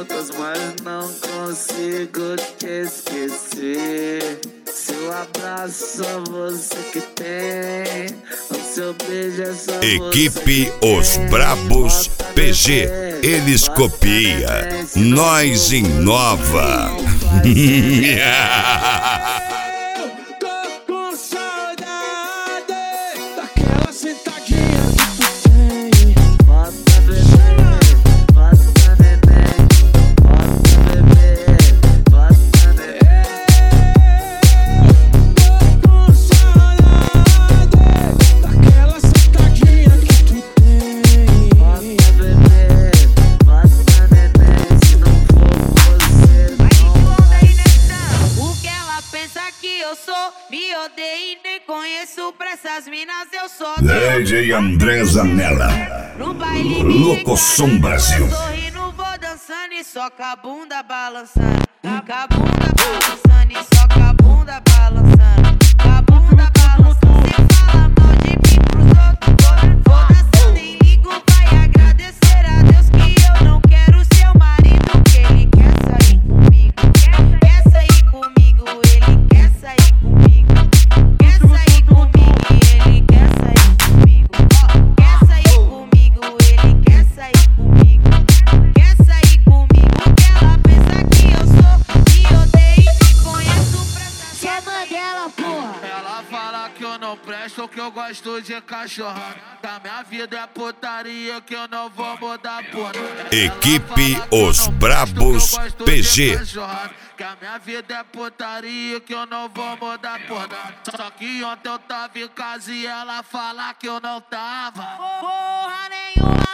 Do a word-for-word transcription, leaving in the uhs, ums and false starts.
outras, mas não consigo te esquecer. Seu abraço só você que tem, o seu beijo é só Equipe você que Os tem. Brabos Bota P G, bebê, eles bota copia, neném, se não nós for inova. você, não vai ser. Eu tô com saudade daquela sentadinha que tu tem. Bota bebê, bota neném, bota bebê, bota neném. Eu tô com saudade daquela sentadinha que tu tem. Bota bebê, bota neném, se não for você, não vai ser. O que ela pensa que eu sou? Me odeio e nem conheço. Pra essas minas eu sou D J André Zanella, no baile Locoção Brasil. sorrindo, vou dançando e só com a bunda balançando. Com a bunda balançando e só com a bunda balançando. Com a bunda balançando. Cê fala mal de mim pros outros. Vou, vou dançando, nem ligo. Vai agradecer a Deus que eu não quero seu marido. Que ele quer sair comigo. Quer sair comigo, ele quer sair comigo. Quer sair comigo e ele quer sair comigo. Ó, quer sair comigo, ele quer sair comigo. Quer sair comigo, que ela pensa que eu sou. Me odeio e me conheço pra essa. Cê é Mandela, porra. Ela fala que eu não presto, que eu gosto de cachorrada. Que a minha vida é putaria, que eu não vou mudar por nada. Equipe Ela fala que eu Os não presto, Brabos que eu gosto P de G. cachorrada. Que a minha vida é putaria, que eu não vou mudar por nada. Só que ontem eu tava em casa e ela fala que eu não tava. Porra nenhuma,